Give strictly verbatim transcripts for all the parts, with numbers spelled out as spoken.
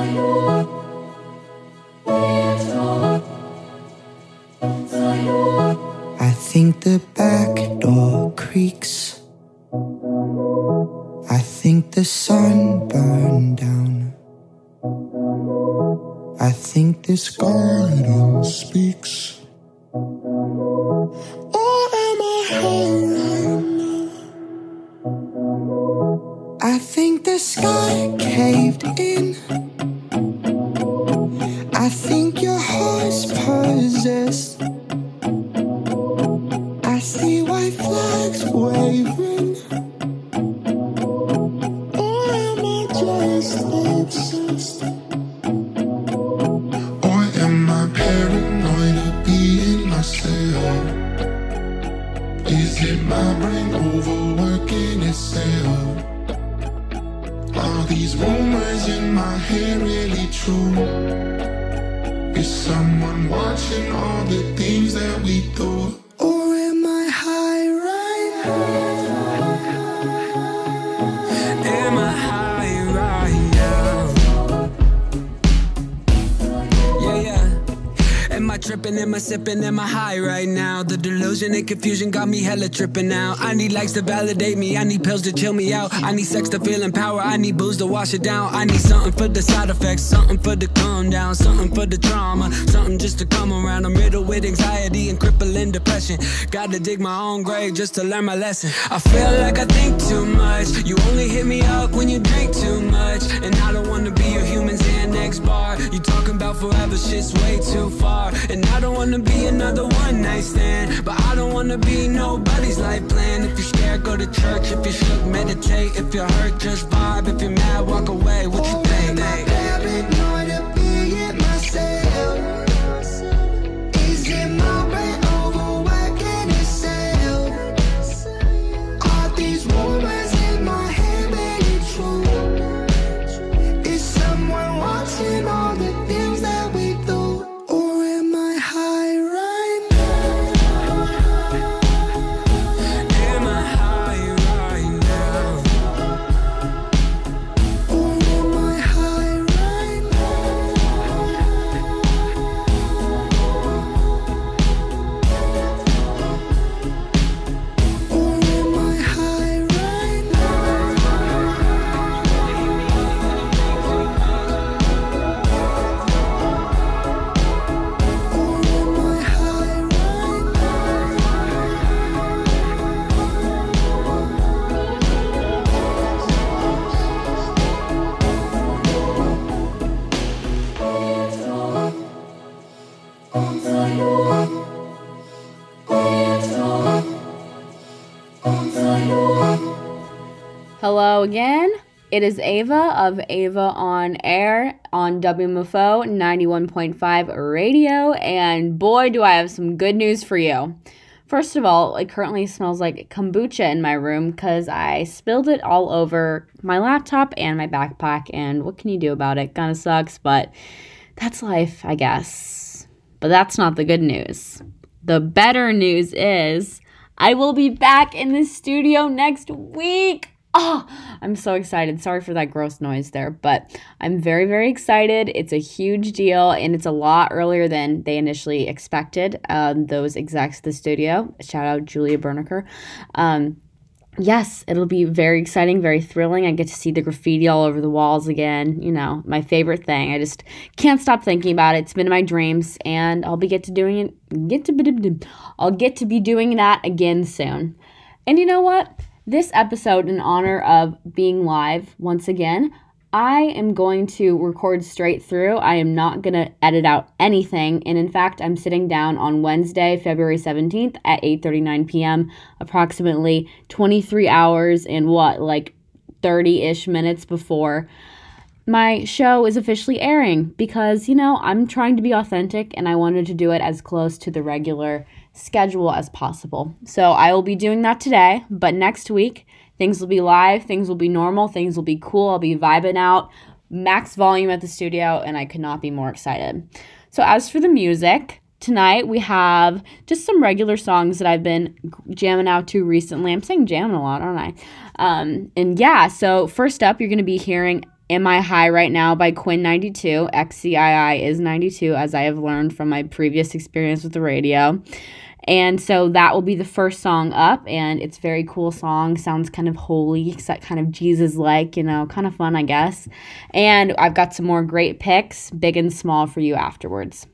I think the back door creaks. I think the sun burned down. I think this garden speaks. Or am I high right now? I think the sky caved in. I think your heart's possessed. I see white flags waving. Or am I just obsessed? Or am I paranoid of being myself? Is it my brain overworking itself? Are these rumors in my head really true? Is someone watching all the things that we do? Or am I high right now? Am I high right now? Yeah, yeah. Am I tripping? Am I sipping? Am I high right now? The delusion and confusion got me hella tripping out. I need likes to validate me. I need pills to chill me out. I need sex to feel empowered. I need booze to wash it down. I need something for the side effects, something for the calm down, something for the trauma, something just to come around. I'm riddled with anxiety and crippling depression. Gotta dig my own grave just to learn my lesson. I feel like I think too much. You only hit me up when you drink too much. And I don't wanna be your human Xanax bar. You talking about forever, shit's way too far. And I don't wanna be another one night stand, but I don't wanna be nobody's life plan. If you're scared, go to church. If you're shook, meditate. If you're hurt, just vibe. If you're mad, walk away. What you think? Paranoid of being myself. Is it my brain overworking itself? Are these rumors in my head really true? Is someone watching all the things that we do? Or am I high right now? Am I high right now? Or am I high right now? Or am I high right now? Or am I high right Hello again. It is Ava of Ava on Air on W M F O ninety-one point five radio, and boy, do I have some good news for you. First of all, it currently smells like kombucha in my room because I spilled it all over my laptop and my backpack, and what can you do about it? Kinda sucks, but that's life, I guess. But that's not the good news. The better news is I will be back in the studio next week. Oh, I'm so excited. Sorry for that gross noise there, but I'm very, very excited. It's a huge deal, and it's a lot earlier than they initially expected, um, those execs at the studio. Shout out Julia Berniker. Um, yes, it'll be very exciting, very thrilling. I get to see the graffiti all over the walls again. You know, my favorite thing. I just can't stop thinking about it. It's been in my dreams, and I'll be get to doing it. Get to I'll get to be doing that again soon. And you know what? This episode, in honor of being live once again, I am going to record straight through. I am not going to edit out anything. And in fact, I'm sitting down on Wednesday, February seventeenth at eight thirty-nine p.m., approximately twenty-three hours and what, like thirty-ish minutes before my show is officially airing, because, you know, I'm trying to be authentic and I wanted to do it as close to the regular schedule as possible. So I will be doing that today, but next week things will be live, things will be normal, things will be cool. I'll be vibing out, max volume at the studio, and I could not be more excited. So as for the music, tonight we have just some regular songs that I've been jamming out to recently. I'm saying jamming a lot, aren't I? Um, and yeah, so first up, you're going to be hearing Am I High Right Now by Quinn ninety-two. X C I I is ninety-two, as I have learned from my previous experience with the radio. And so that will be the first song up, and it's a very cool song. Sounds kind of holy, kind of Jesus-like, you know, kind of fun, I guess. And I've got some more great picks, big and small, for you afterwards.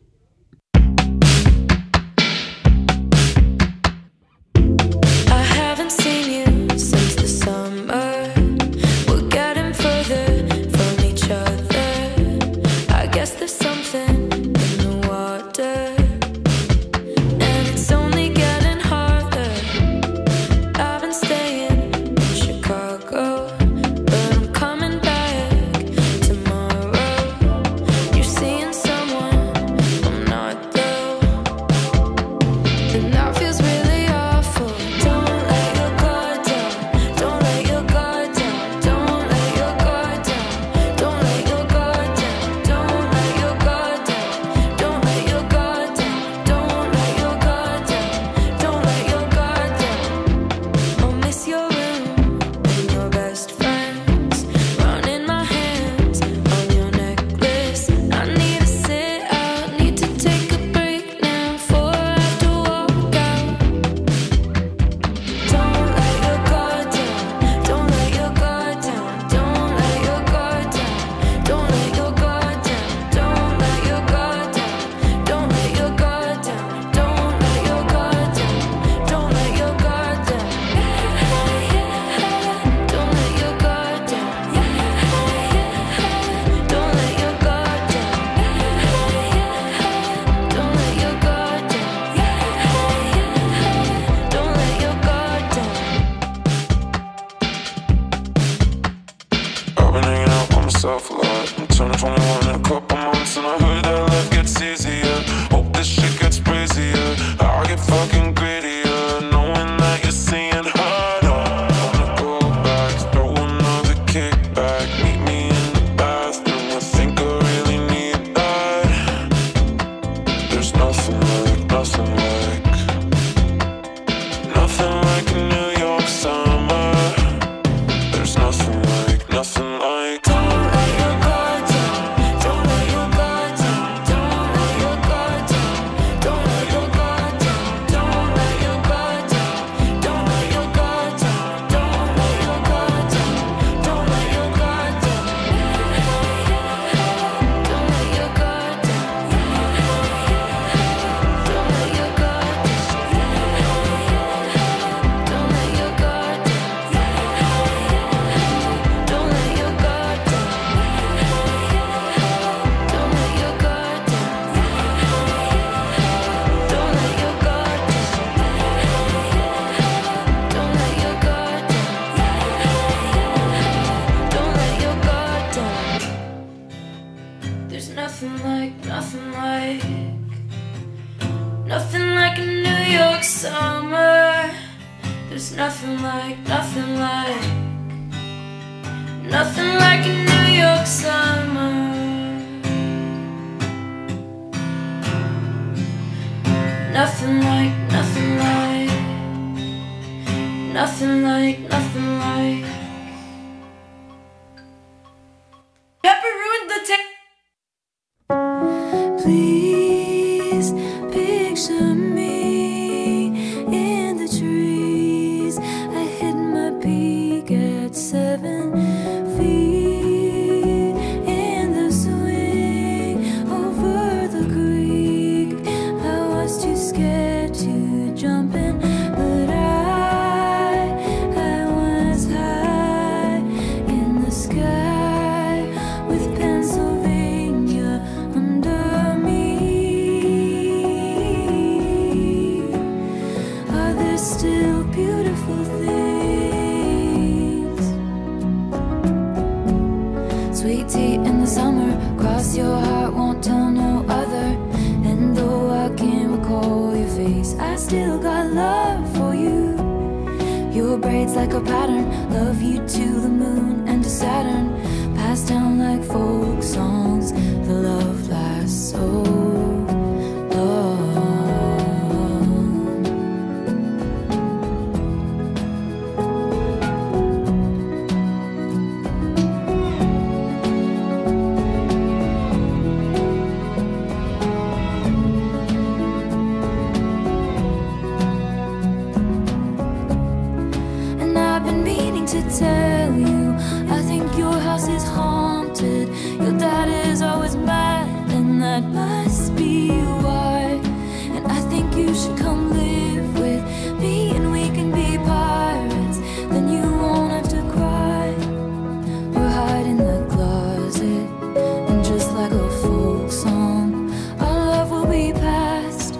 that must be why. And I think you should come live with me, and we can be pirates. Then you won't have to cry or hide in the closet. And just like a folk song, our love will be passed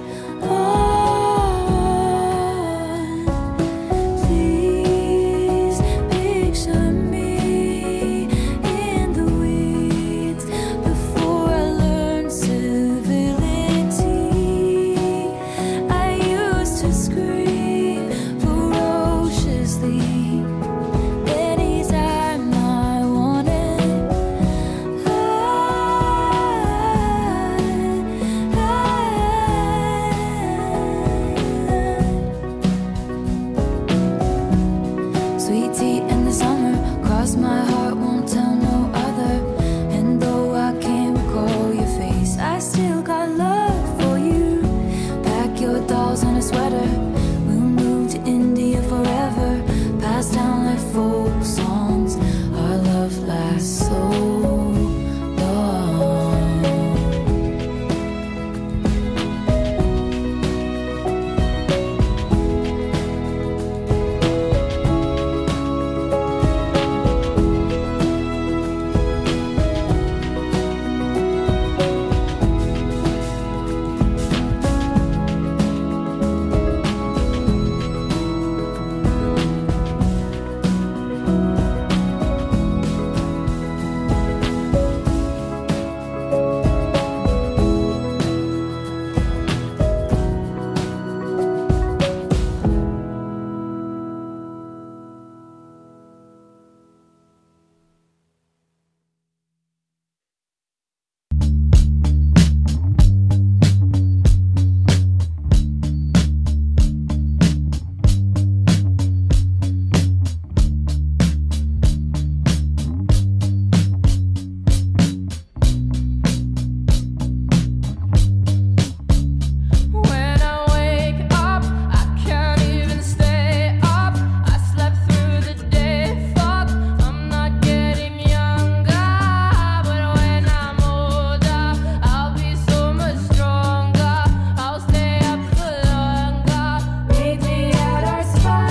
on. Please picture me in the weeds before I learn civility. I used to scream ferociously anytime I wanted. Sweet tea in the summer, cross my heart, won't tell no other. And though I can't recall your face, I still got love for you. Pack your dolls in a sweater, we'll move to India forever. Pass down like folk songs, our love lasts so long. When I wake up, I can't even stay up. I slept through the day, fuck, I'm not getting younger. But when I'm older, I'll be so much stronger. I'll stay up for longer. Meet me at our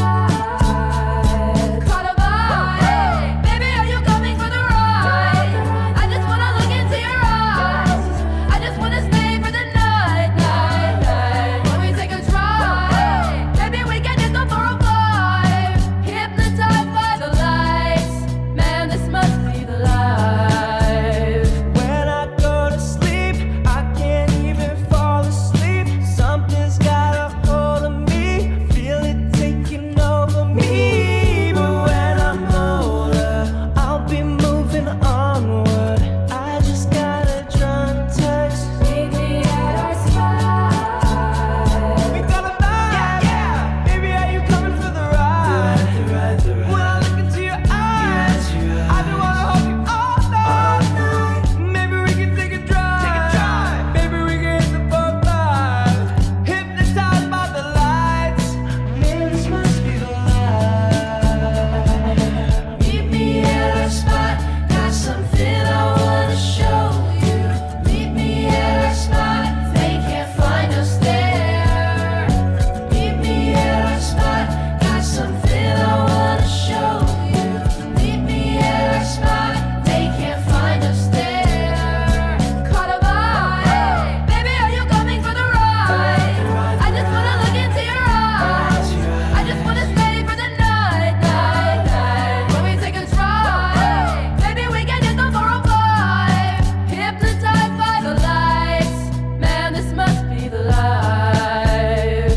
spot. Caught a vibe. Baby, are you coming for the ride? I just wanna look into your eyes. I just wanna stay for the night, night, night. When we take a drive, maybe we can hit the four oh five. Hypnotized by the lights, man, this must be the life. When I go to sleep, I can't even fall asleep. Something's got a hold of me, feel it taking over me. But when I'm older, I'll be moving onward. I just gotta drunk text. Meet me at our spot. We got a vibe, yeah. Baby, are you coming for the ride? When I look into your eyes, I just wanna hold you all night. Maybe we can take a drive. Maybe we can hit the four five. Hypnotized by the lights, man, this must be the life. Meet me at our spot. Got something I wanna show you. Meet me at our spot. They can't find us there. Meet me at our spot. Got something I wanna show you. Meet me at our spot. They can't find us there. Caught a vibe. Baby, are you coming for the ride? I just wanna look into your eyes. I just wanna stay for the night, night, night. When we take a drive, maybe we can hit the four oh five. Hypnotized by the lights, man, this must be the life.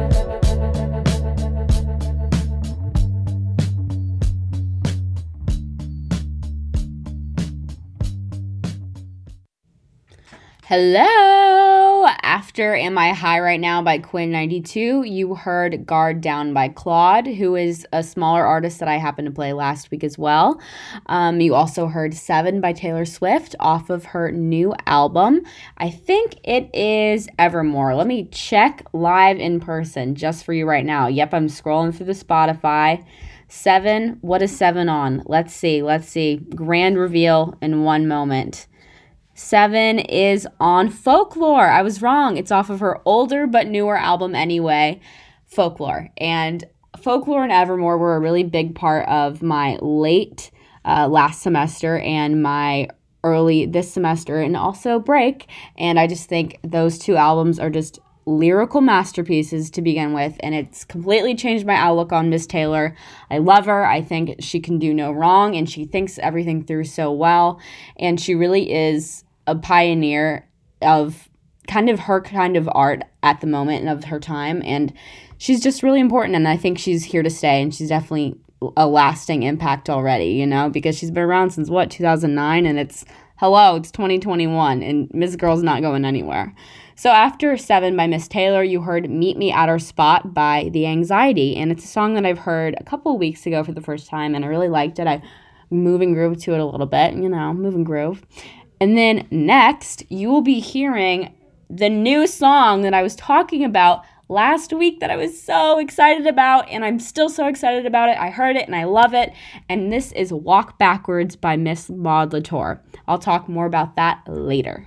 Hello! After Am I High Right Now by Quinn ninety-two, you heard Guard Down by Claude, who is a smaller artist that I happened to play last week as well. Um, you also heard Seven by Taylor Swift off of her new album. I think it is Evermore. Let me check live in person just for you right now. Yep, I'm scrolling through the Spotify. Seven, what is Seven on? Let's see, let's see. Grand reveal in one moment. Seven is on Folklore. I was wrong. It's off of her older but newer album anyway, Folklore. And Folklore and Evermore were a really big part of my late uh, last semester and my early this semester and also break. And I just think those two albums are just lyrical masterpieces to begin with, and it's completely changed my outlook on Miss Taylor. I love her. I think she can do no wrong, and she thinks everything through so well, and she really is a pioneer of kind of her kind of art at the moment and of her time, and she's just really important, and I think she's here to stay, and she's definitely a lasting impact already, you know, because she's been around since, what, two thousand nine, and it's, hello, it's twenty twenty-one, and Miss Girl's not going anywhere. So after Seven by Miss Taylor, you heard Meet Me at Our Spot by The Anxiety, and it's a song that I've heard a couple of weeks ago for the first time, and I really liked it. I move and groove to it a little bit, you know, move and groove. And then next, you will be hearing the new song that I was talking about last week that I was so excited about, and I'm still so excited about it. I heard it, and I love it, and this is Walk Backwards by Miss Maud Latour. I'll talk more about that later.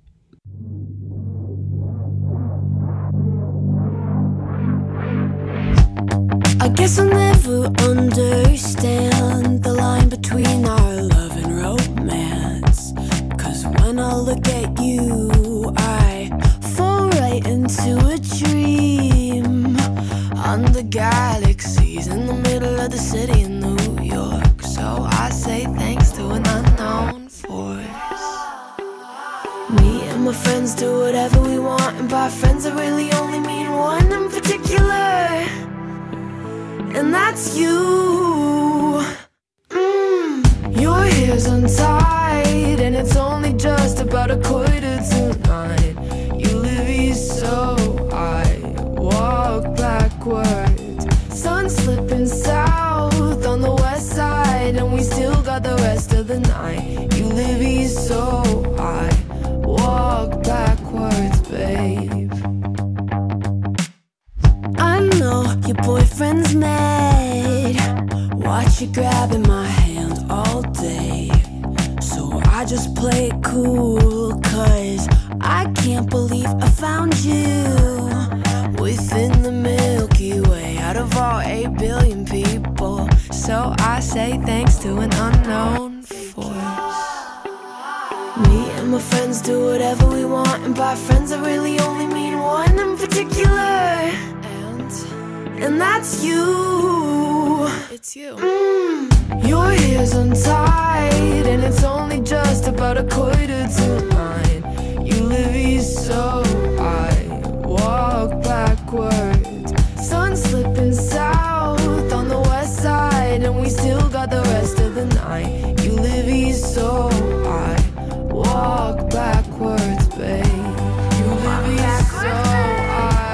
I guess I'll never understand the line between our love and romance. Cause when I look at you, I fall right into a dream. On the galaxies in the middle of the city in New York. So I say thanks to an unknown force. Me and my friends do whatever we want, and by friends I really only mean one in particular. And that's you. Mm. Your hair's untied, and it's only just about a quarter to nine. You live east, so I walk backwards. Sun slipping south on the west side, and we still got the rest of the night. You live east, so I walk backwards, babe. I know your boyfriend's mad. Watch you grabbing my hand all day. So I just play it cool, cause I can't believe I found you within the Milky Way, out of all eight billion people. So I say thanks to an unknown force. Me and my friends do whatever we want, and by friends I really only mean one in particular. And that's you. It's you. Mm. Your hair's untied, and it's only just about a quarter to nine. You live east, so I walk backwards. Sun slipping south on the west side, and we still got the rest of the night. You live east, so I walk backwards, babe. You live east, so I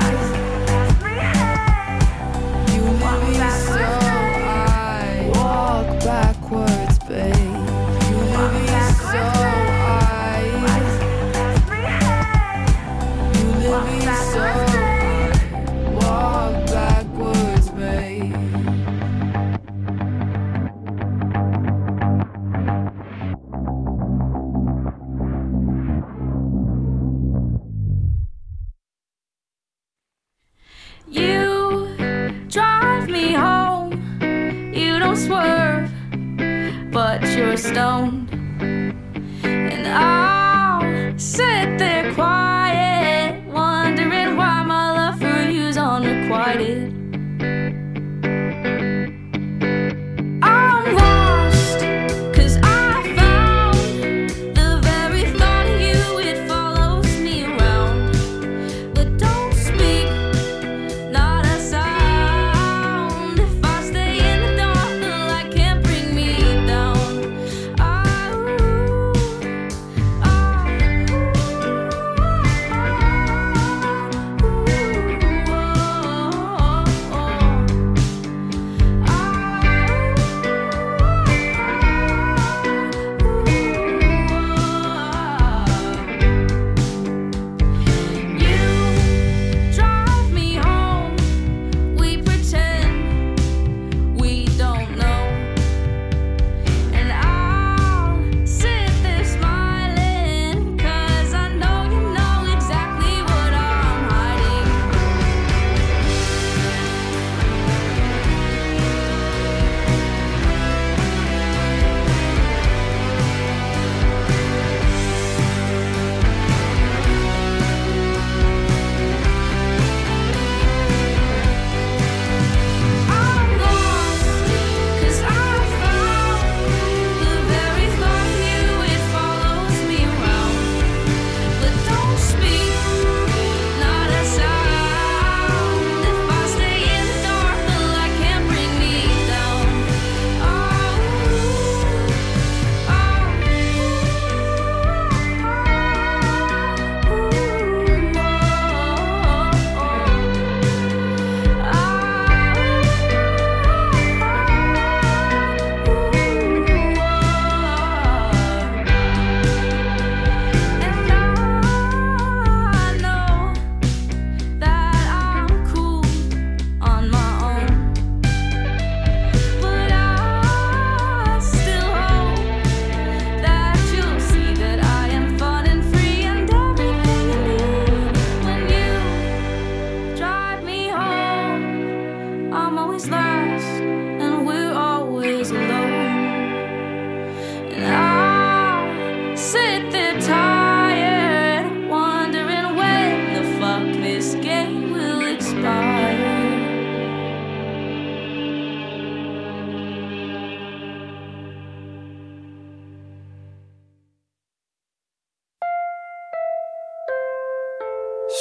backwards, babe. You live east, so I. You live east, so I walk backwards, babe. You drive me home. You don't swerve, but you're stoned. And I'll sit there quiet, wondering why my love for you's unrequited. I'm lost, cause I found the very thought of you, it follows me around. But don't speak, not a sound. If I stay in the dark, the light can't bring me down. Oh, oh,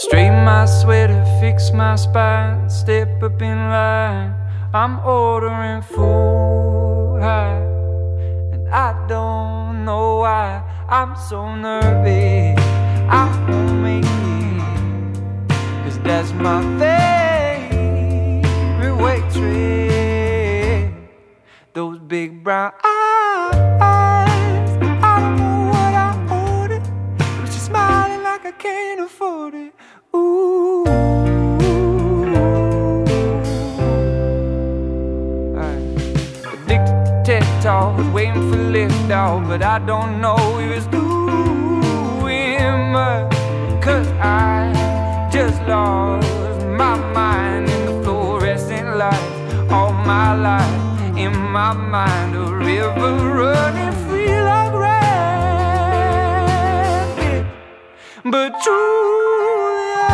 Straighten my sweater, fix my spine, step up in line. I'm ordering food high, and I don't know why I'm so nervous. I won't make it, cause that's my favorite waitress. Those big brown eyes, I don't know what I ordered, but she's smiling like I can't afford it. Ooh. Right. Addicted to TED Talk, was waiting for liftoff, but I don't know he was doing much, cause I just lost my mind in the fluorescent lights all my life. In my mind, a river running free like rapids. But Julia,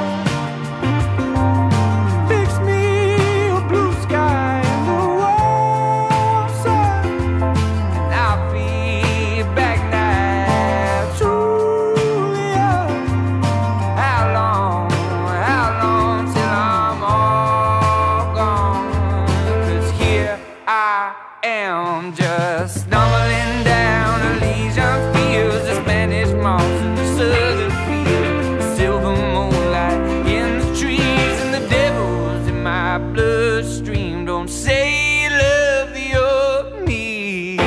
fix me a blue sky and a warm sun, and I'll be back now. Julia, how long, how long till I'm all gone? 'Cause here I am just stumbling down Elysian fields, the Spanish moss and the southern fields, the silver moonlight in the trees, and the devil's in my bloodstream. Don't say you love the old me.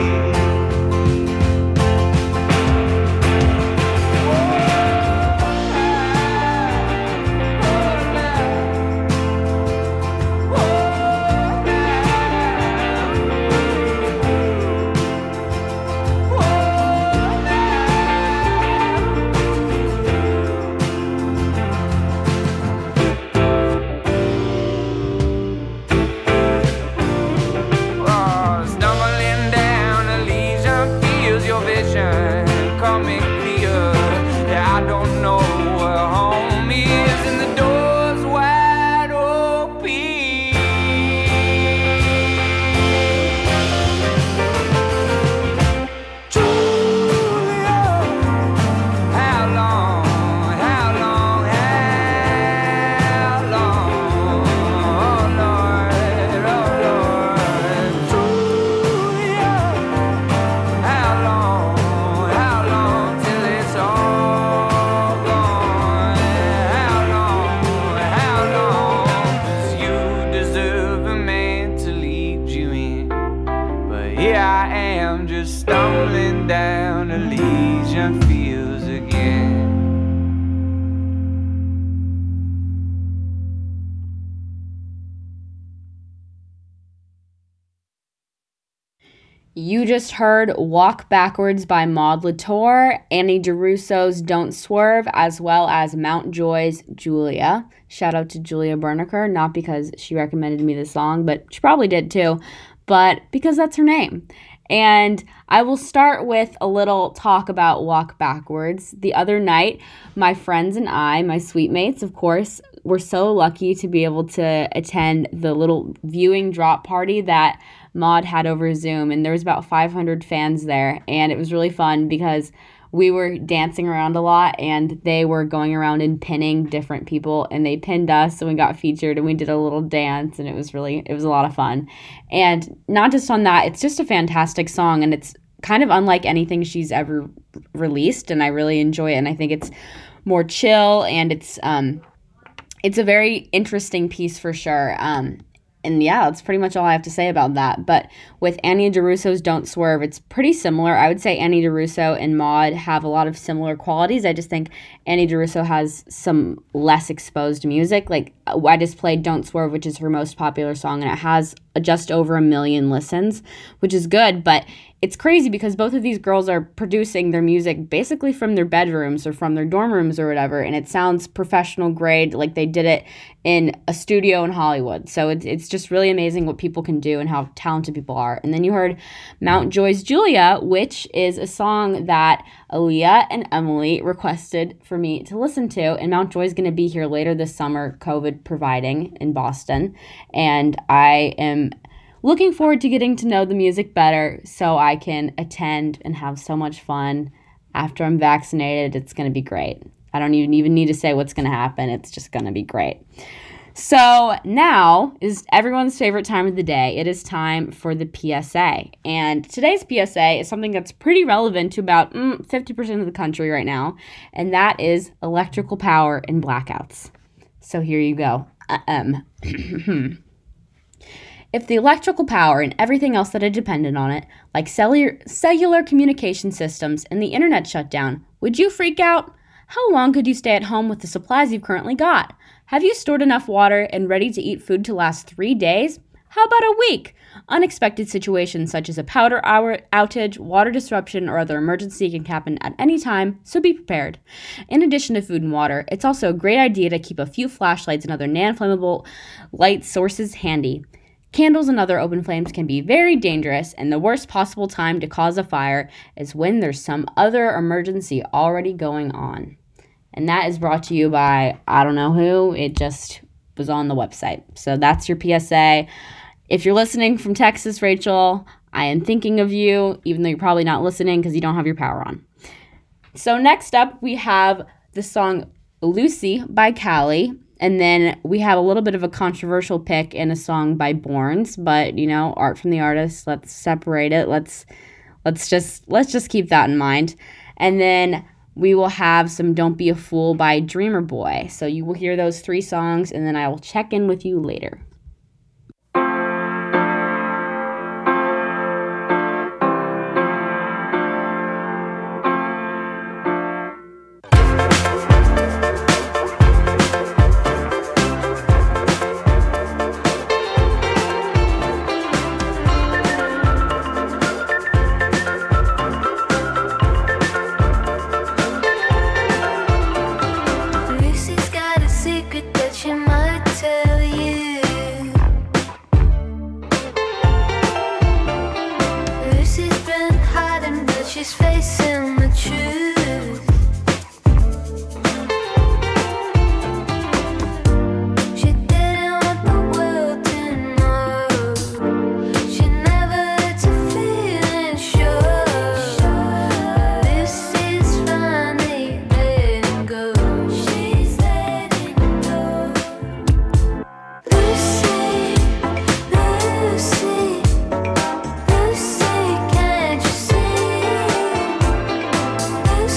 Oh, stumbling down Elysian fields, your vision coming clear. Yeah, I don't know where home is, and the door's wide open. Julia, how long, how long, how long? Oh Lord, oh Lord. Julia, how long, how long till it's all gone? How long, how long? 'Cause you deserve a man to lead you in, but here I am just stumbling down Elysian fields again. You just heard Walk Backwards by Maud Latour, Annie DeRusso's Don't Swerve, as well as Mount Joy's Julia. Shout out to Julia Berniker, not because she recommended me this song, but she probably did too, but because that's her name. And I will start with a little talk about Walk Backwards. The other night, my friends and I, my sweet mates, of course, were so lucky to be able to attend the little viewing drop party that Maud had over Zoom, and there was about five hundred fans there, and it was really fun because we were dancing around a lot, and they were going around and pinning different people, and they pinned us, and we got featured, and we did a little dance, and it was really, it was a lot of fun. And not just on that, it's just a fantastic song, and it's kind of unlike anything she's ever released, and I really enjoy it, and I think it's more chill, and it's um, it's a very interesting piece for sure. Um, And yeah, that's pretty much all I have to say about that. But with Annie DeRusso's Don't Swerve, it's pretty similar. I would say Annie DeRusso and Maud have a lot of similar qualities. I just think Annie DeRusso has some less exposed music. Like, I just played Don't Swerve, which is her most popular song, and it has just over a million listens, which is good. But it's crazy because both of these girls are producing their music basically from their bedrooms or from their dorm rooms or whatever, and it sounds professional grade, like they did it in a studio in Hollywood. So it's, it's just really amazing what people can do and how talented people are. And then you heard Mount Joy's Julia, which is a song that Aaliyah and Emily requested for me to listen to, and Mount Joy's going to be here later this summer, COVID providing, in Boston, and I am looking forward to getting to know the music better so I can attend and have so much fun. After I'm vaccinated, it's going to be great. I don't even, even need to say what's going to happen. It's just going to be great. So now is everyone's favorite time of the day. It is time for the P S A. And today's P S A is something that's pretty relevant to about mm, fifty percent of the country right now, and that is electrical power and blackouts. So here you go. Um, if the electrical power and everything else that are dependent on it, like cellular, cellular communication systems and the internet shut down, would you freak out? How long could you stay at home with the supplies you've currently got? Have you stored enough water and ready to eat food to last three days? How about a week? Unexpected situations such as a power hour outage, water disruption, or other emergency can happen at any time, so be prepared. In addition to food and water, it's also a great idea to keep a few flashlights and other non-flammable light sources handy. Candles and other open flames can be very dangerous, and the worst possible time to cause a fire is when there's some other emergency already going on. And that is brought to you by, I don't know who, it just was on the website. So that's your P S A. If you're listening from Texas, Rachel, I am thinking of you, even though you're probably not listening because you don't have your power on. So next up, we have the song Lucy by Callie. And then we have a little bit of a controversial pick in a song by Borns, but you know, art from the artist. Let's separate it. Let's let's just let's just keep that in mind. And then we will have some Don't Be a Fool by Dreamer Boy. So you will hear those three songs, and then I will check in with you later. Lucy's got a secret that she might tell you. Lucy's been hiding, but she's facing the truth. She didn't want the world to know. She never let her feelings show. Lucy's finally letting go. She's letting go. Lucy, Lucy, Lucy, can't you see?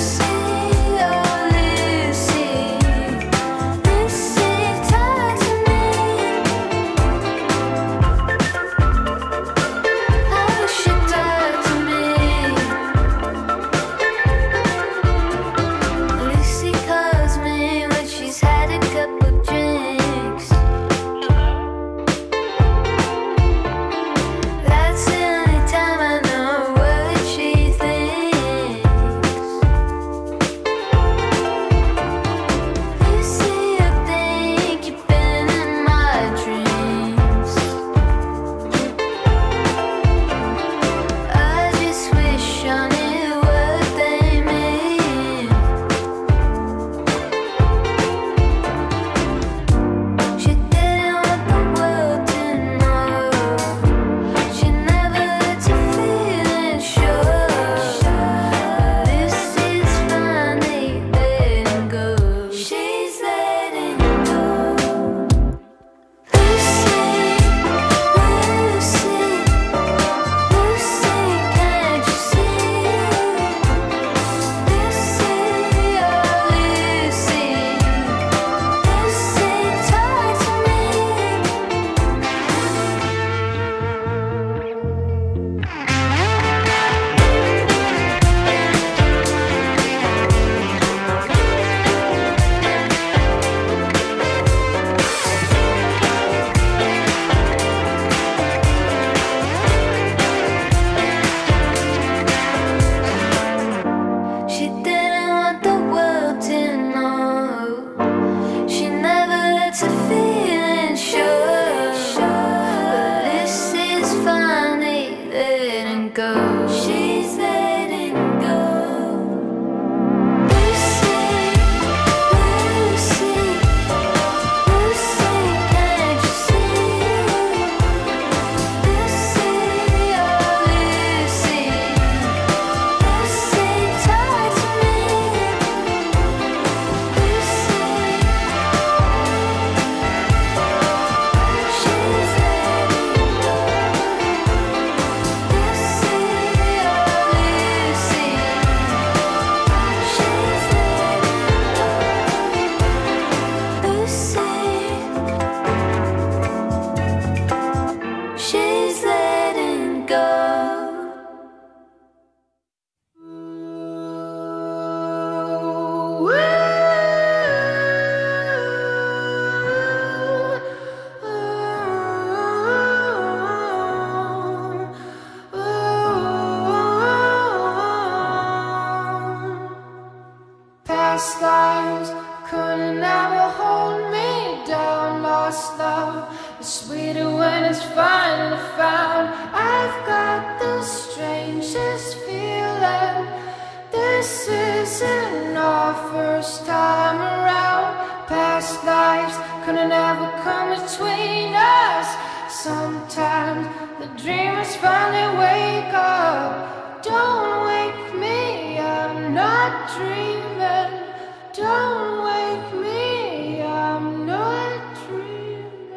Past lives couldn't ever hold me down. Lost love is sweeter when it's finally found. I've got the strangest feeling. This isn't our first time around. Past lives couldn't ever come between us. Sometimes the dreamers finally wake up. Don't wake me, I'm not dreaming. Don't wake me, I'm not dreaming.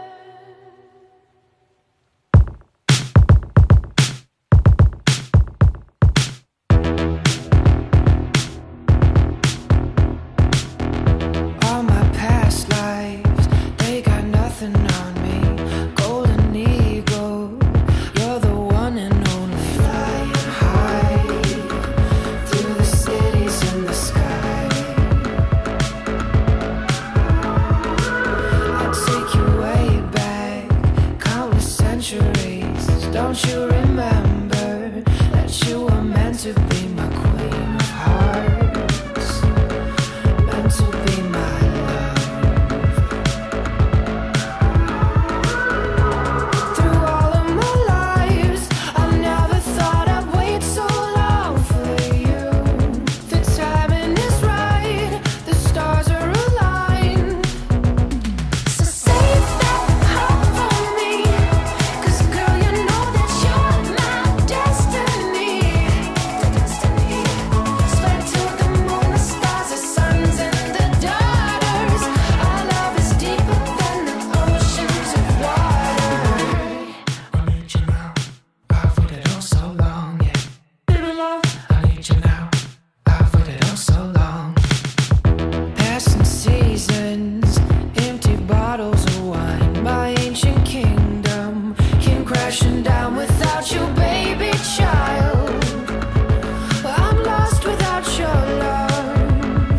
All my past lives, they got nothing on me. Golden eagle, you're the one and only. Flying high through the cities in the sky. I'll take you way back, countless centuries. Don't you remember that you were meant to be my queen of hearts? Meant to be my love. Through all of my lives, I never thought I'd wait so long for you. The timing is right, the stars are aligned. So save that heart for me, 'cause girl, you know that you're my destiny. The destiny. Swear to the moon, the stars, the suns, and the daughters. Our love is deeper than the oceans of water. I need you now. I've waited oh so long, yeah. Baby love, I need you now. I've waited oh so long. Passing seasons, empty bottles of wine. My ancient kingdom came crashing down without you, baby child. I'm lost without your love.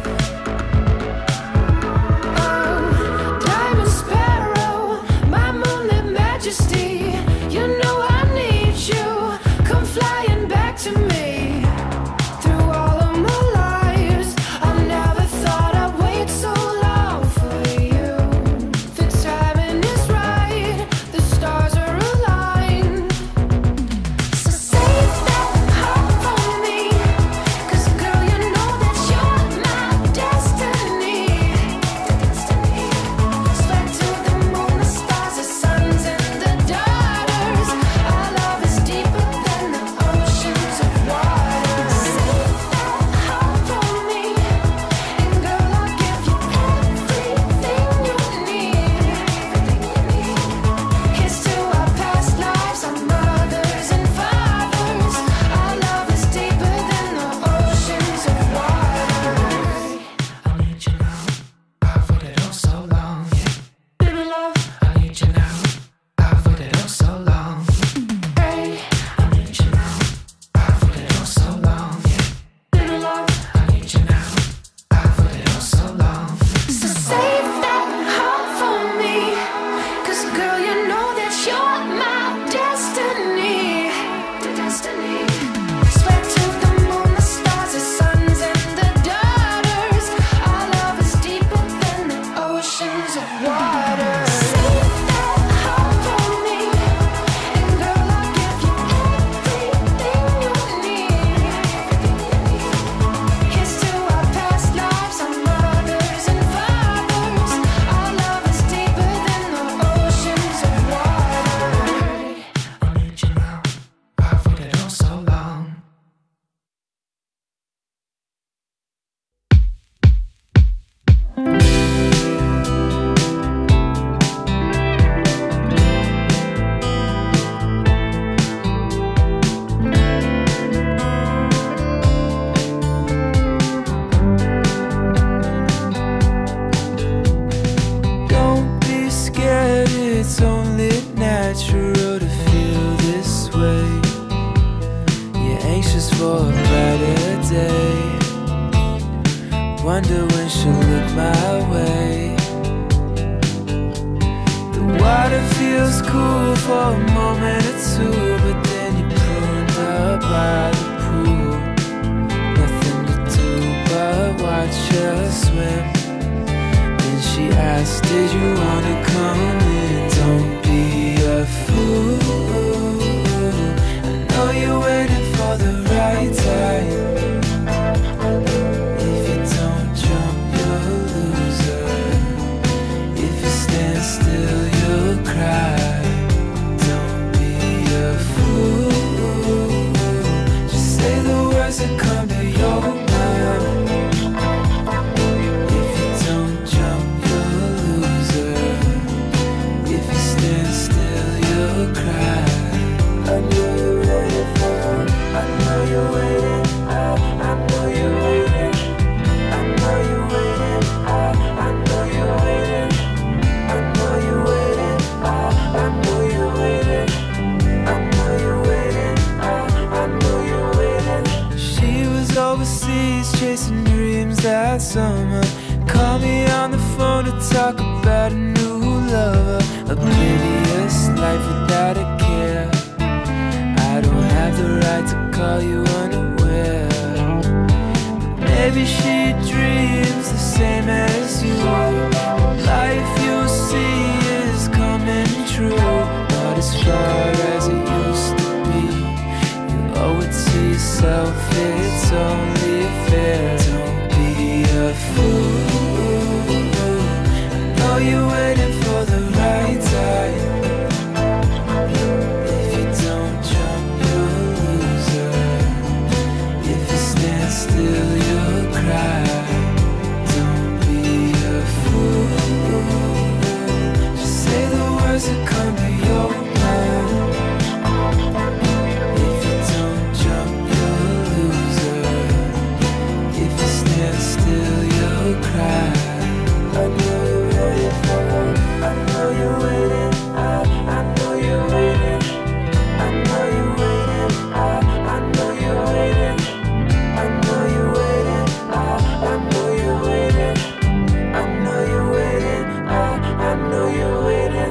Oh, diamond sparrow, my moonlit majesty. You know I need you. Come flying back to me. Through all of my lives, I never thought I'd wait so long for you. The timing is right, the stars are aligned. So save that heart for me, 'cause girl, you know that you're my destiny. The destiny. Swear to the moon, the stars, the suns, and the daughters. Our love is deeper than the oceans of water. Save that heart for me, and girl, I'll give you everything you need. Everything you need. Here's to our past lives, our mothers and fathers. Our love is deeper than the oceans of water. I need you now. I've waited oh so long, yeah. Baby love, I need you now. I've waited oh so long. Hey, I need you now. I've waited oh so long, yeah. Baby love, I need you now. I've waited oh so long. So save that heart for me, 'cause girl, you know that you're my destiny. The destiny. Swear to the moon, the stars, the suns, and the daughters. Our love is deeper than the oceans of water. Save that heart for me, and girl, I'll give you everything you need. Here's to our past lives, our mothers and fathers. Our love is deeper than the oceans of water. I need you now. I've waited oh so long. Don't be scared, it's only natural to feel this way. You're anxious for a brighter day. Wonder when she'll look my way. The water feels cool for a moment or two, but then you pruned up by the pool. Nothing to do but watch watch her swim. Then she asked, did you wanna come in? Don't be a fool, I know you're waiting for the right time. If you don't jump, you'll lose her. If you stand still, you'll cry. Don't be a fool, just say the words that come to your mind. If you don't jump, you'll lose her. If you stand still, you'll cry. I know you're ready for it. I know you're waiting. I, I know you're waiting. I know you're waiting. I, I know you're waiting. I know you're waiting. I, I know you're waiting. I know you're waiting. I, I know you're waiting. She was overseas chasing dreams that summer. Called me on the phone to talk about a new lover. Oblivious life without a care. I don't have the right to call you unaware. Maybe she dreams the same as you. Life you see is coming true. Not as far as it used to be. You owe it to yourself, it's only fair. Don't be a fool, I know you're waiting for the right time. If you don't jump, you'll lose her. If you stand still, you'll cry. Don't be a fool, just say the words that come to your mind. If you don't jump, you'll lose her. If you stand still, you'll cry. I know you're ready for it. I know you're waiting. I, I know you're waiting. I know you're waiting. I, I know you're waiting. I know you're waiting. I, I know you're waiting. I know you're waiting. I, I know you're waiting.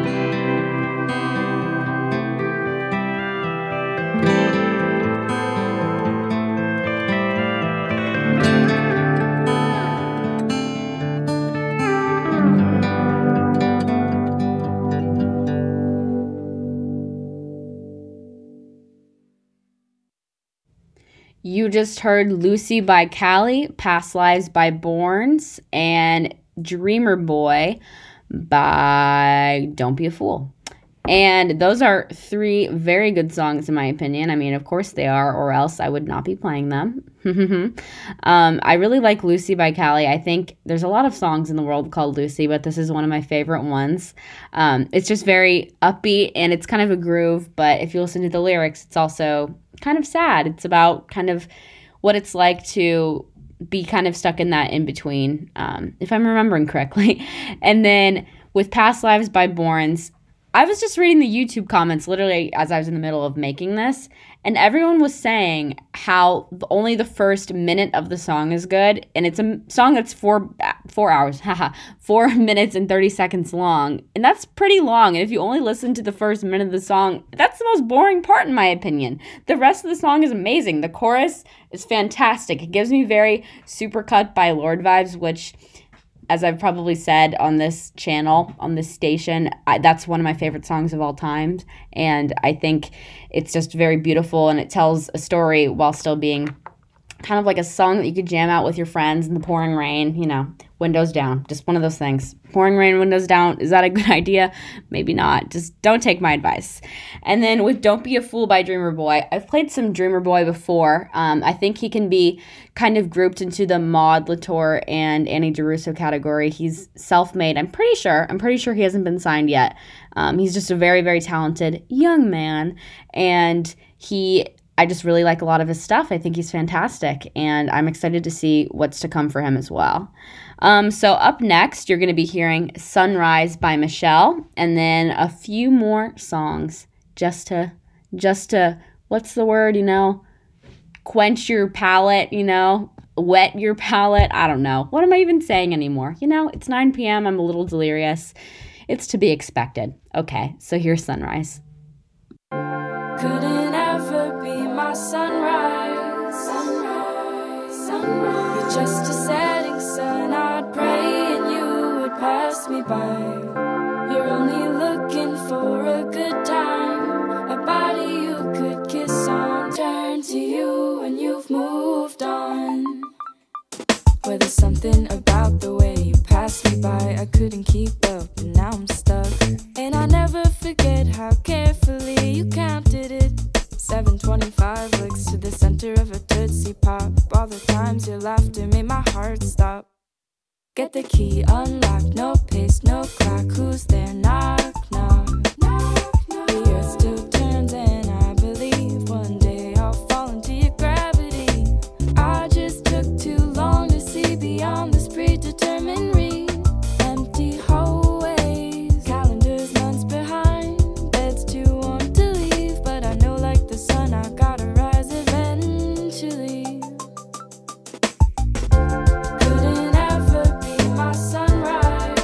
You just heard Lucy by Callie, Past Lives by Borns, and Dreamer Boy by Don't Be a Fool. And those are three very good songs in my opinion. I mean, of course they are, or else I would not be playing them. um, I really like Lucy by Callie. I think there's a lot of songs in the world called Lucy, but this is one of my favorite ones. Um, it's just very upbeat and it's kind of a groove, but if you listen to the lyrics, it's also kind of sad. It's about kind of what it's like to be kind of stuck in that in-between, um, if I'm remembering correctly. And then with Past Lives by Borns, I was just reading the YouTube comments literally as I was in the middle of making this, and everyone was saying how only the first minute of the song is good, and it's a song that's four four hours, haha, four minutes and thirty seconds long, and that's pretty long. And if you only listen to the first minute of the song, that's the most boring part in my opinion. The rest of the song is amazing. The chorus is fantastic. It gives me very Supercut by Lorde vibes, which, as I've probably said on this channel, on this station, I, that's one of my favorite songs of all time. And I think it's just very beautiful and it tells a story while still being kind of like a song that you could jam out with your friends in the pouring rain, you know, windows down. Just one of those things. Pouring rain, windows down. Is that a good idea? Maybe not. Just don't take my advice. And then with Don't Be a Fool by Dreamer Boy, I've played some Dreamer Boy before. Um, I think he can be kind of grouped into the Maud Latour and Annie DeRusso category. He's self-made. I'm pretty sure. I'm pretty sure he hasn't been signed yet. Um, he's just a very, very talented young man. And he... I just really like a lot of his stuff. I think he's fantastic, and I'm excited to see what's to come for him as well. Um, so up next, you're going to be hearing Sunrise by Michelle, and then a few more songs just to, just to, what's the word, you know, quench your palate, you know, wet your palate. I don't know. What am I even saying anymore? You know, it's nine p.m. I'm a little delirious. It's to be expected. Okay, so here's Sunrise. Couldn't ever be my sunrise. Sunrise, sunrise. You're just a setting sun. I'd pray and you would pass me by. You're only looking for a good time, a body you could kiss on. Turn to you and you've moved on. Well, there's something about the way you passed me by. I couldn't keep up and now I'm stuck. And I never forget how carefully you counted it. seven twenty-five licks to the center of a Tootsie Pop. All the times your laughter made my heart stop. Get the key unlocked, no pace, no clock. Who's there? Knock, knock, knock, knock. The earth still turns and I believe one day I'll fall into your gravity. I just took too long to see beyond this predetermined read. Empty hallways, calendars months behind. Bed's too warm to leave, but I know like the sun I gotta rise eventually. Couldn't ever be my sunrise.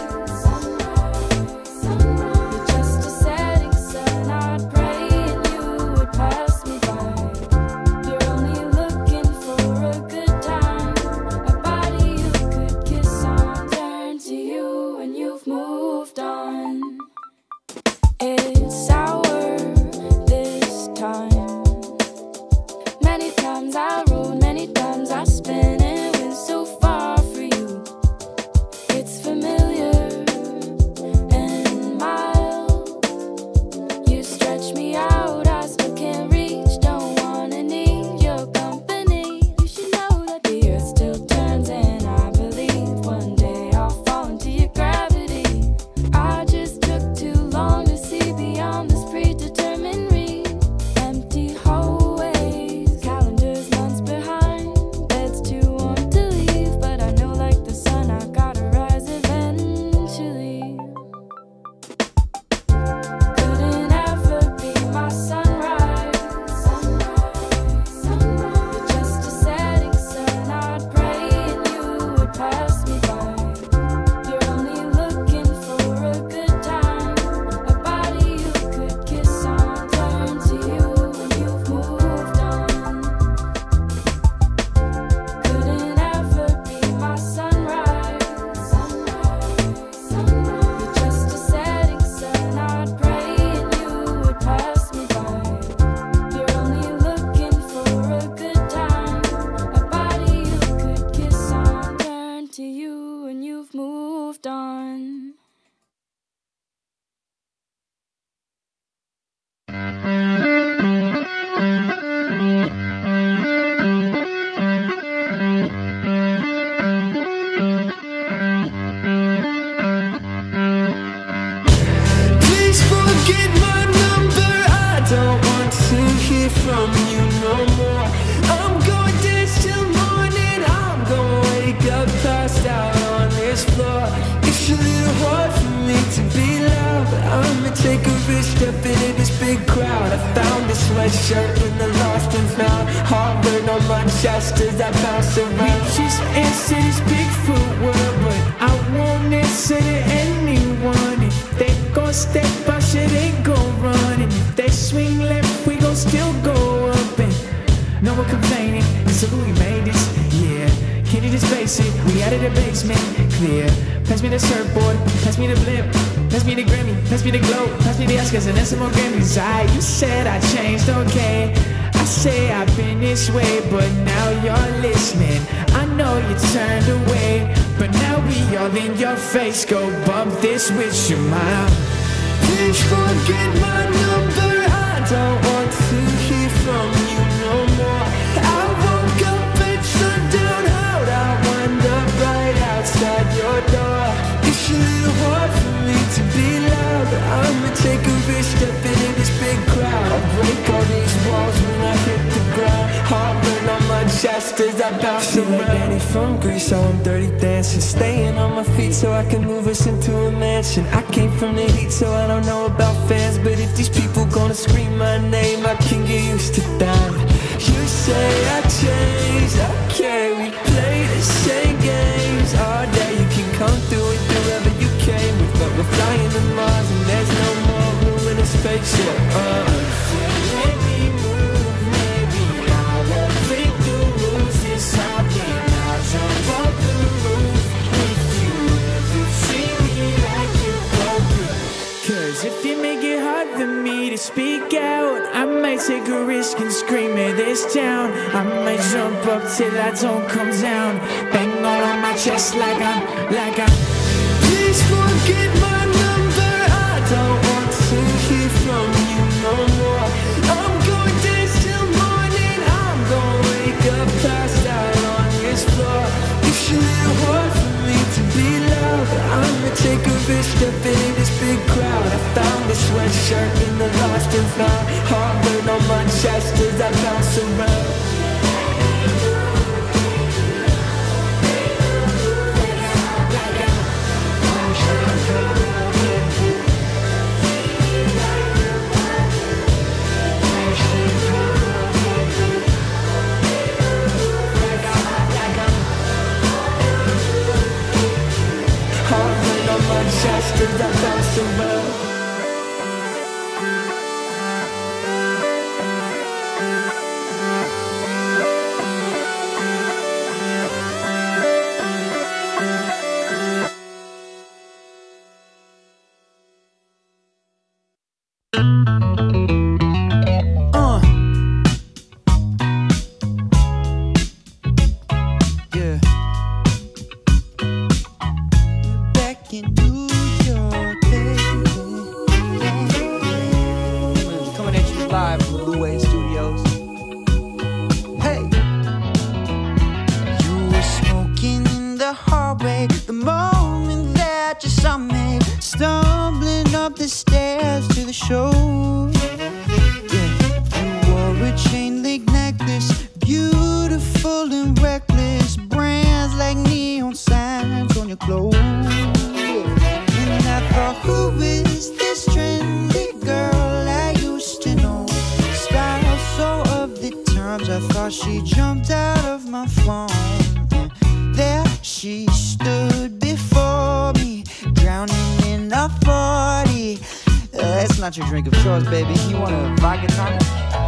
You're just a setting sun. I'd pray and you would pass me by. You're only looking for a good time, a body you could kiss on. Turn to you and you've moved on. It's sour this time. Many times I rode, many times I spin, and it went so far for you. It's familiar and mild. You stretch me out, I still can't reach. Don't wanna need your company. You should know that the earth still turns, and I believe one day I'll fall into your gravity. I just took too long to see beyond this predetermined read. Empty hallways, calendars months behind. Bed's too warm to leave, but I know like the sun I gotta rise eventually. Couldn't ever be my sunrise. You're just a setting sun. I'd pray and you would pass me by. You're only looking for a good time, a body you could kiss on. Turn to you and you've moved on. Couldn't ever be my sunrise. You're just a setting sun. I'd pray and you would pass me by. You're only looking for a good time, a body you could kiss on. Turn to you and you've moved on. Please forget my number. I don't want to hear from you no more. I'm going dance till morning. I'm gonna wake up passed out on this floor. It's a little hard for me to be loud, but I'ma take a risk stepping in this big crowd. I found this sweatshirt in the lost and found. Heartburn on my chest as I bounce around. We just answer this Bigfoot world, but I won't answer to anyone. If they gon' step, I should ain't gon' run. And if they swing left, we gon' still go up. And no one complaining, it's a we made this, yeah. Can you just face it? We out of the basement, clear. Pass me the surfboard, pass me the blimp, pass me the Grammy, pass me the globe, pass me the Oscars and then some more Grammys. I, you said I changed, okay. I say I've been this way, but now you're listening. I know you turned away, but now we all in your face. Go bump this with your mouth. Please forget my number. I don't want to hear from you no more. I woke up at sundown, how'd I wind up right outside your door? It's a little hard for me to be loud, but I'ma take a risk stepping in this big crowd. I break all these walls when I hit the ground. Heartburn on my chest as I bounce around. Like Danny from Greece, so I'm dirty dancing. Staying on my feet so I can move us into a mansion. I came from the heat, so I don't know about fans, but if these people gonna scream my name, I can get used to that. You say I changed, okay, we play the same games all day. You can come through it wherever you came with, but we're flying to Mars and there's no more room in a spaceship. Uh. Maybe move, maybe I won't break the rules. It's something I jump might take a risk and scream at this town. I might jump up till I don't come down. Bang all on my chest like I'm, like I'm. Please forget my number. I don't want to hear from you no more. I'm going dance till morning. I'm gonna wake up passed out on this floor. It's a little hard for me to be loud. I'ma take a risk stepping in this big crowd. I found this sweatshirt in the lost and found. Heartburn on my chest as I bounce around. Heartburn on my chest as I bounce around. Uh. Yeah. Back in New York, baby. Coming at you live from Blue Wave Studios. Hey. You were smoking in the hallway the moment that you saw me stumbling up the stairs to the show. Yeah. You wore a chain link necklace, beautiful and reckless, brands like neon signs on your clothes. And I thought, who is this trendy girl I used to know? Style so of the times, I thought she jumped out of my phone. And there she stood before me, drowning in a forty. Uh, that's not your drink of choice, baby. You want a vodka tonic?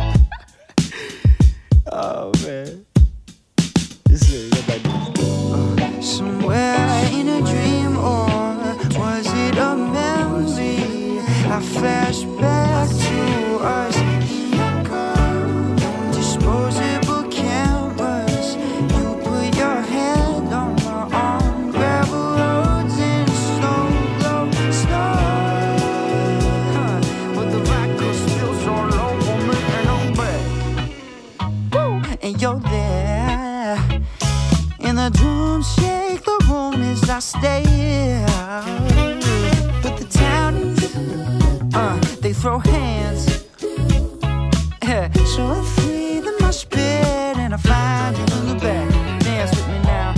Oh, man. This is it. Uh, somewhere in a dream, or was it a memory? I flash back to us in the car. Disposable cameras. You put your hand on my arm. Gravel roads in slow glow snow. Huh. But the vodka spills all over me and I'm back. Woo. And you're there. And the drums shake the room as I stay here. But the townies, uh, they throw hands. Yeah. So I flee the mosh pit and I find you in the back. Dance with me now.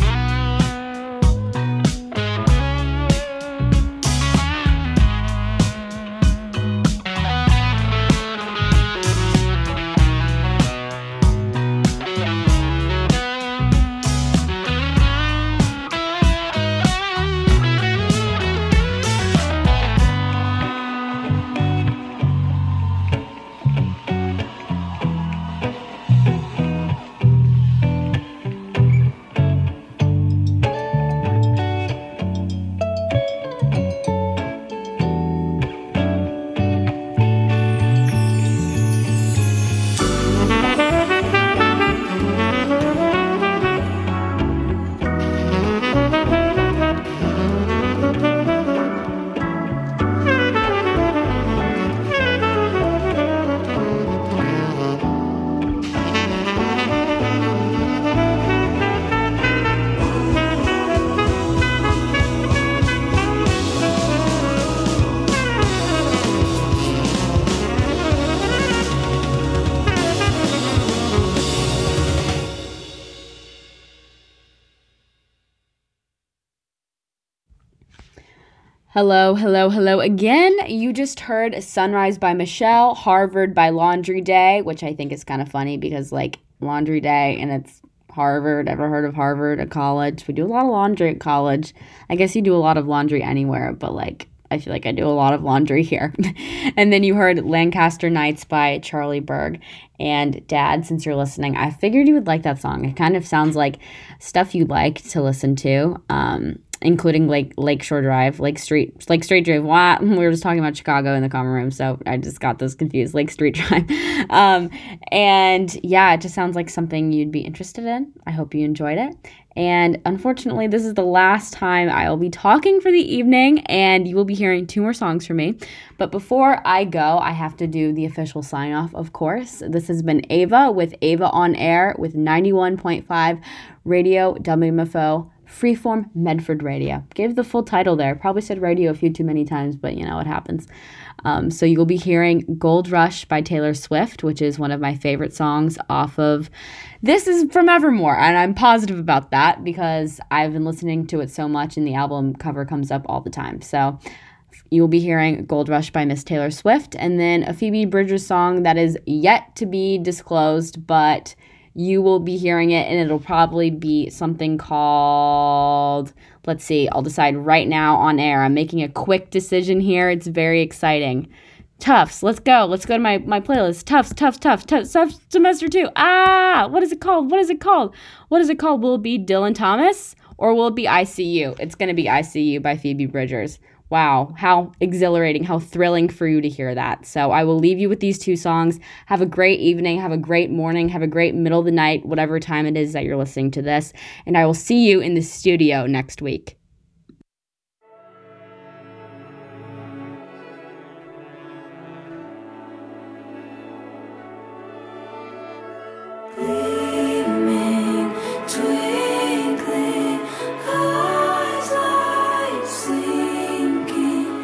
Hello, hello, hello again. You just heard Sunrise by Michelle, Harvard by Laundry Day, which I think is kind of funny because, like, Laundry Day and it's Harvard. Ever heard of Harvard, a college? We do a lot of laundry at college. I guess you do a lot of laundry anywhere, but, like, I feel like I do a lot of laundry here. And then you heard Lancaster Nights by Charlie Berg. And Dad, since you're listening, I figured you would like that song. It kind of sounds like stuff you like to listen to. Um, including Lake Lakeshore Drive, Lake Street, Lake Street Drive. Wow, we were just talking about Chicago in the common room, so I just got those confused. Lake Street Drive, um, and yeah, it just sounds like something you'd be interested in. I hope you enjoyed it. And unfortunately, this is the last time I will be talking for the evening, and you will be hearing two more songs from me. But before I go, I have to do the official sign off, of course. This has been Ava with Ava on Air with ninety-one point five Radio W M F O. Freeform Medford Radio. Gave the full title there. Probably said radio a few too many times, but you know what happens. Um, so you'll be hearing Gold Rush by Taylor Swift, which is one of my favorite songs off of This Is From Evermore. And I'm positive about that because I've been listening to it so much and the album cover comes up all the time. So you will be hearing Gold Rush by Miss Taylor Swift, and then a Phoebe Bridgers song that is yet to be disclosed, but you will be hearing it, and it'll probably be something called, let's see, I'll decide right now on air. I'm making a quick decision here. It's very exciting. Tufts, let's go. Let's go to my, my playlist. Tufts, Tufts, Tufts, Tufts, Tufts, semester two. Ah, what is it called? What is it called? What is it called? Will it be Dylan Thomas or will it be I C U? It's going to be I C U by Phoebe Bridgers. Wow, how exhilarating, how thrilling for you to hear that. So I will leave you with these two songs. Have a great evening, have a great morning, have a great middle of the night, whatever time it is that you're listening to this. And I will see you in the studio next week. Gleaming, twinkling, eyes like sinking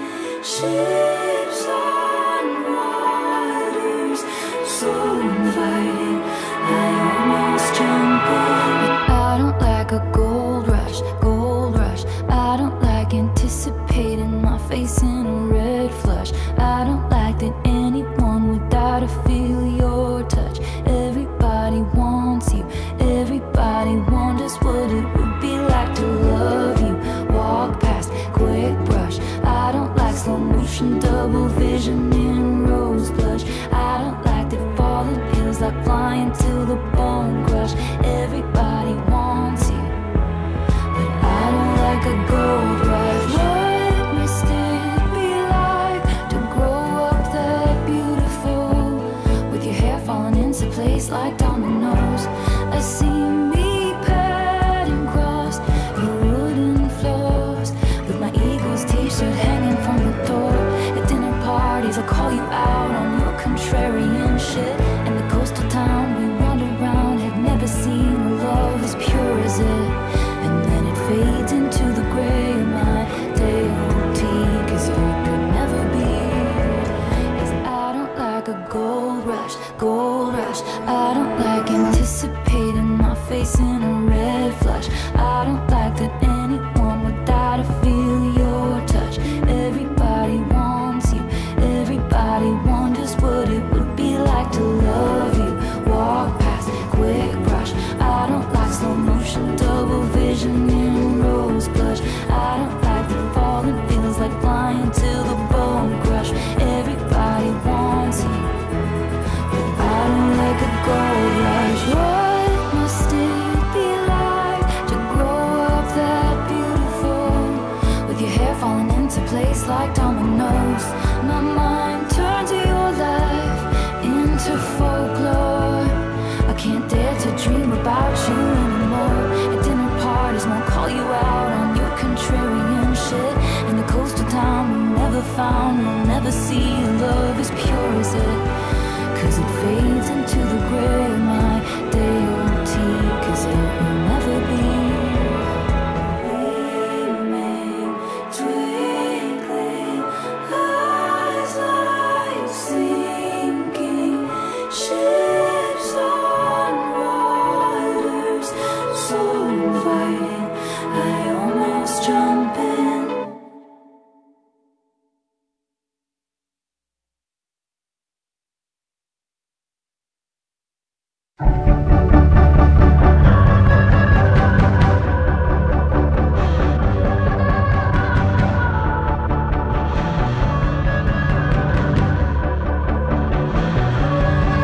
ships on waters, so inviting. I almost jump in, but I don't like a gold rush, gold rush. I don't like anticipating my face in a red flush. I don't like that anyone without a feel your touch. Everybody wants you, everybody wonders what it would be like to love you. Walk past, quick brush. I don't like slow motion, double vision in rose blush. I don't like that falling feels like flying till the bone crush. Everybody wants you, but I don't like a gold rush. What must it be like to grow up that beautiful, with your hair falling into place like dominoes? I see me padding across your wooden floors, with my Eagles t-shirt hanging from the door. At dinner parties, I call you out on your contrarian shit. And the coastal town we wander around had never seen a love as pure as it. And then it fades into the gray of my day-old cause it could never be. Cause I don't like a gold rush, gold rush. I don't like anticipating my face in a red flush. I don't like that anyone without a feel your touch. Everybody wants you, everybody wonders what it would be like to love you. Walk past, quick brush. I don't like slow motion, double vision in rose blush. I don't like the falling feels like flying till the bone crush. Everybody wants you, but I don't like a gold rush. What must it be like to grow up that beautiful, with your hair falling into place like dominoes? My mind turns your life into folklore. I can't dare to dream about you anymore. At dinner parties, won't call you out on your contrarian shit. In the coastal town we never found, we'll never see love as pure as it. Cause it fades into the gray of my day-old tea. Cause it will never be. Gleaming, twinkling, eyes like sinking ships on waters, so inviting. I almost jump in.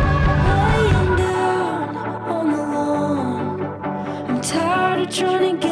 Laying down on the lawn, I'm tired of trying to get